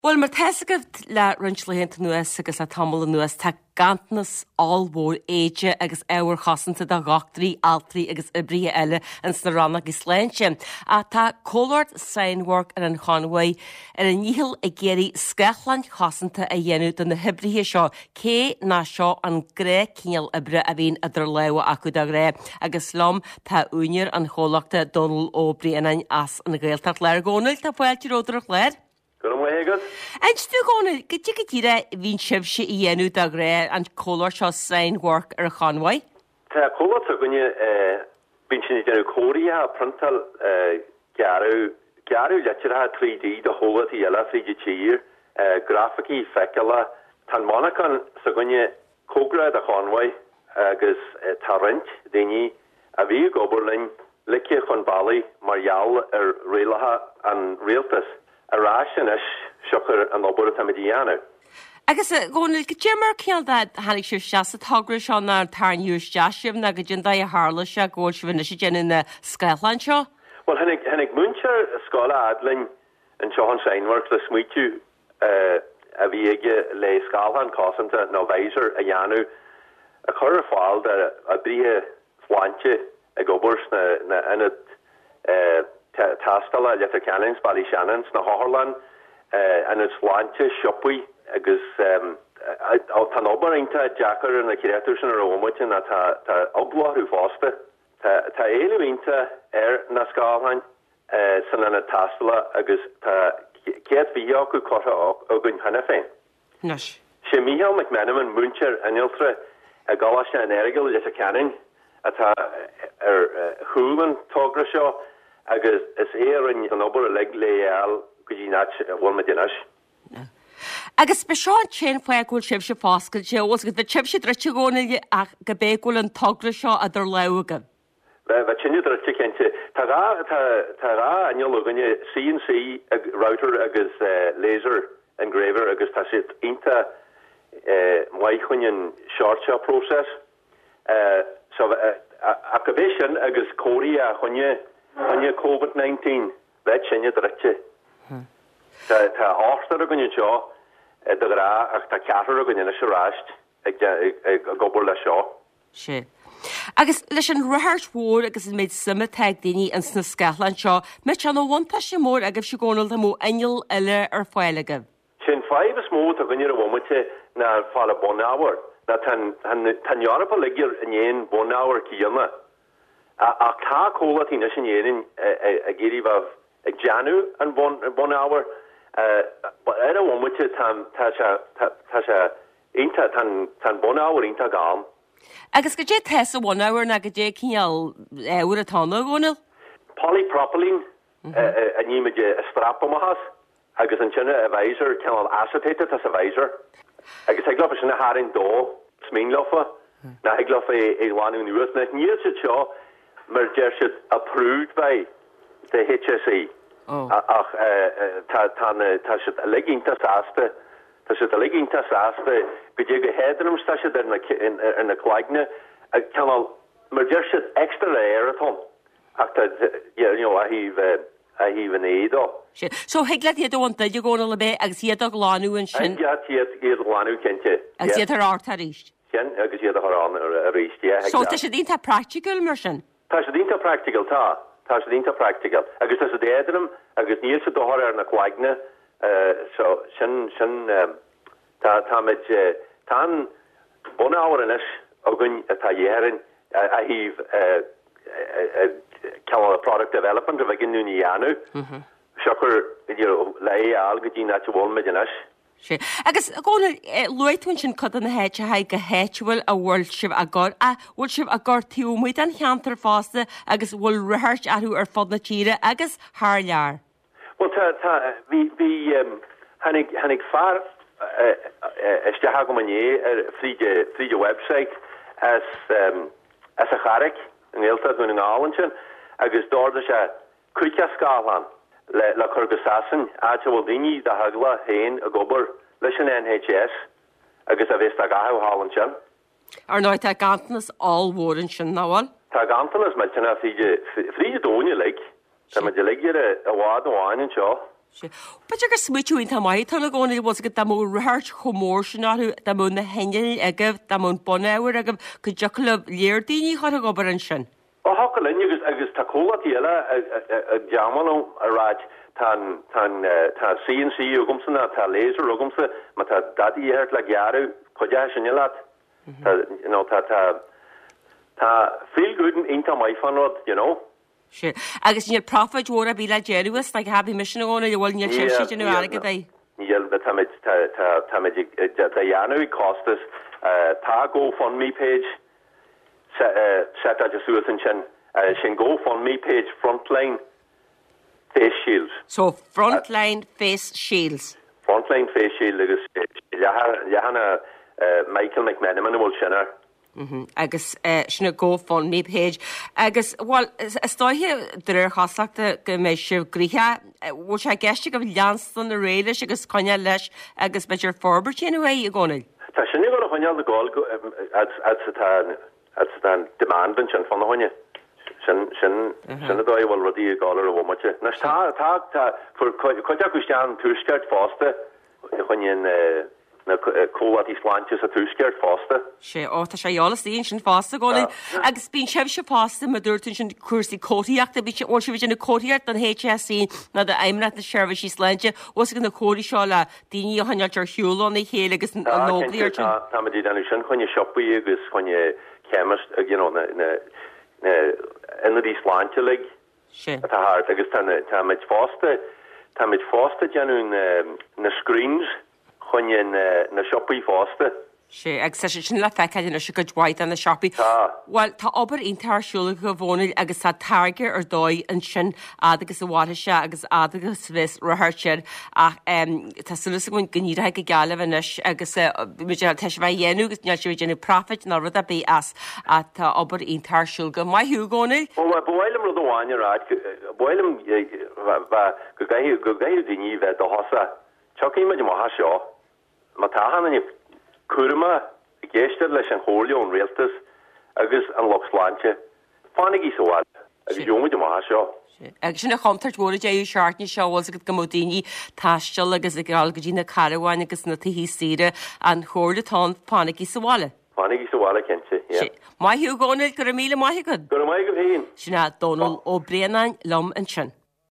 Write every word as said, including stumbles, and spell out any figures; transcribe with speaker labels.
Speaker 1: Well, mar teisigh le rinslahénta nuas agus le tamla nuas tá gantanas allmhór éide agus éhar chosanta de gachtarí, altarí agus ibrí eile an sna ranna agus léintse. A tá Colord Signwork ar an Conway ar an níhil a géirí Scotland chosanta a dhéanú don na hibrithe seo cé ná seo an gré cíal ibre a bhíon idir leha acu de ré agus lom tá úinear an chólachta Donald O'Brien an as an ghailteart leir gónail tá bhfuiltí ródrach leir. And still going to get you get Vin Shivshi Yenu Dagre and Color Shaw Sign Work or Conway?
Speaker 2: Ta Color Tagunya Vincent Korea, Prontal Garu Garu Lectura three D, the whole of the Yella three D cheer, Graphiki Fekala, Tanmonakan Sagunya Kogra the Conway, Agus Tarrant, Dini, Avi Goberlin, Likia von Bali, Marial, er Relaha and Realtus. Arashanish Shucker and Alberta Mediana.
Speaker 1: I guess going to Jimmer killed that Hanish Shasta Togrish on our Tarn Use Jashim, Nagajinda Harlisha, Gorshvinishin in the Scotland show.
Speaker 2: Well, Hennig Hennig Muncher, Schola Adling, and Sean Signwork, the Sweetu, a Viega, Le Scalhan, Cosanta, Noviser, a Yanu, a Currafal, a Bria Flanche, a Gobers, and it. Tastala, Letter Cannons, Bally Shannons, na Harlan, and it's Flanche, Shopway, agus, um, Tanober into Jacker and the Creators and Romwich and that Ugla who foster, Ta Elu into Air Nascalan, Sanana Tastala, agus, Kate Viaku Cotta Ogun Hannafin.
Speaker 1: Nush.
Speaker 2: Shemihal McManaman, Muncher, and Iltra, a Galasha and Erigel, Letter Cannon, at a Human Tograshaw. Agus is here in an ober leg leal gujinach one medinash.
Speaker 1: Agus be Sean chain fire gold chip she pascal she was the chip she drich go na gabegul and togra shaw other lauga.
Speaker 2: Ba chinju drich kente taga taga anyo loganya C N C router agus laser engraver agus tasit inta my hunyan short shot process. So activation agus Korea hunya on your COVID nineteen, that's in your direction. The after a gun jaw, the gra, a catter of an a a gobble a shaw.
Speaker 1: She. I guess listen, rehearse war, I guess it made some tag dini and sna Scotland shaw. Mitch on the one passion more, I guess she go on the more annual iller or file again.
Speaker 2: Chin five is more to when you're a woman to now follow one hour. That tan tan Europe ligger in yen one hour kiyama. A car cola in Nation a giri of a Janu and one one hour, but I don't want to tam tasha tasha inta tan tan one hour inta gam.
Speaker 1: I guess get test one hour na get kial would a ton gonil.
Speaker 2: Polypropylene a nimage a strapomahas. I guess an china advisor can acetate as a visor. I guess I glove in a haring door, sminglofa. Na I glove a one in the Earth net near to show. Merger approved by the H S E.
Speaker 1: Oh.
Speaker 2: Ach, ta ta ta shit a legging ta aspe, ta shit a legging ta aspe. Could you go ahead and I'm such in the in in the Clagna? A canal merger extra air at home. After you know, I have I have an edo.
Speaker 1: So hey, glad you don't want that you go on a bit. As you dog lanu and shin.
Speaker 2: Yeah, yeah, yeah, lanu can't you?
Speaker 1: As you her art reached.
Speaker 2: Ken, as you the her reached. Yeah.
Speaker 1: So this is into practical immersion.
Speaker 2: Tá sé dínta practical tá, tá sé dínta practical. Agus tá sé déadrum, agus níl sé dohar ar na Claigna, so sin sin tá tá mit tan one hour in is ogun tá yerin I have uh product development of again nu nianu. Mhm. Shocker you know lei al gudin at one medinas.
Speaker 1: I guess go Lloydwin sin cut an head ha go hetuil a worldship a god a worldship a god tú muid an cheantar fásta agus bhfuil rehearch athú ar fod na tíre agus haar lear.
Speaker 2: Well ta ta vi vi um hannig hannig far este ha go mané er frige frige website as um as a charek in Elta in Allenton agus dorda se kuika skalan. Le la Kurgasassen acha waldini da hagla hain a gober listen N H S agus a vesta gahu Hollandchan.
Speaker 1: Ar no ta gantas all warren shin nawal.
Speaker 2: Ta gantas malchana frige frige donia like. Ta ma delegere a wad one and show.
Speaker 1: But agus smuitiúin tá mai tal gcóna bh go dá mó ruthart chomór sin áthú dá mún na heine agah dá mún bonnéir agah go deoch le léir daoine chu go bar an sin.
Speaker 2: Ó ha lenne agus agus tá cólatíile a deamanú a ráid tá tá C N C ugumsanna tá léiser ugumsa má tá dadíart le gearú chuide sinne leat tá tá tá feel good inta mai fanrod, you know.
Speaker 1: Sure. Agus níl profit óra bí le jeruas like happy mission óna bhil níl sé sin agad é.
Speaker 2: Níl be tá tá tá dhéanú costas tá GoFundMe page set a suas an sin sin GoFundMe page Frontline Face Shields.
Speaker 1: So Frontline Face Shields.
Speaker 2: Frontline Face Shield agus lehanna Michael McMenamin bhil sinna.
Speaker 1: Mm-hmm. Agus uh, sinna GoFundMe page. Agus, well, stáithe drir chasachta go mé sibh gríthe, bhil sé gceiste go leanstan na réile agus coine leis agus beidir forbert sin bhé i gcónail?
Speaker 2: Tá sinna go chuineal na gáil atá demandan sin fan na chuine. Sin sin sinna dóid bhil rodí a gáil a bhmate. Nas tá tá tá for chuide cuisteán túsceart fásta chuine na cólatí sláinte a túsceart fásta.
Speaker 1: Sé ó tá sé eolalas íon sin fásta gcónail. Agus bíon sebh se fásta a dúirtún sin cuasaí cótaíachta bhí ó si bhí na cótaíart an H S C na de aimimna na seirbhís sláinte os go na cóí seá le daoine a haneart ar hiúlán na chéile agus an nóíart.
Speaker 2: Tá dí an sin chuine sioppaí agus chuine chemist ina dí sláinte le táthart agus tá meid fásta tá meid fásta deanú na screens chuine na sioppaí fásta.
Speaker 1: sé ag sé sin le feiceile se go dhaid an na sioppaí. Well, tá obair intarsúla go bhónail agus tá targe ar dóid an sin adagus a bhhaise agus adagus bhís ruthirteir ach tá sulas goin gníire go gealah inis agus muidir teis bheith dhéanú agus neall sé déanú profit ná rud a bé as a tá obair intarsúla go mai hiú gcónail?
Speaker 2: Bhilm rud amháine ráid bhilm go gaithú go gaithú daoine bheith do hosa teí me má seo má táhanana cuama géiste leis an chóirleón réaltas agus an lochsláinte fánig í sáil agus dúmuid má seo.
Speaker 1: Agus sinna chomtart bhór déú seaartní seohil a go go módaoine taisteil agus i gáil go dtína carháin agus na tuhí sire an chóirlatá fánig í sáile.
Speaker 2: Fánig í sáile cinnte.
Speaker 1: Mai hiú gcónail gur míle maithigad?
Speaker 2: Gur maithigad hín.
Speaker 1: Sinna Donal ó Bréanain lom an sin.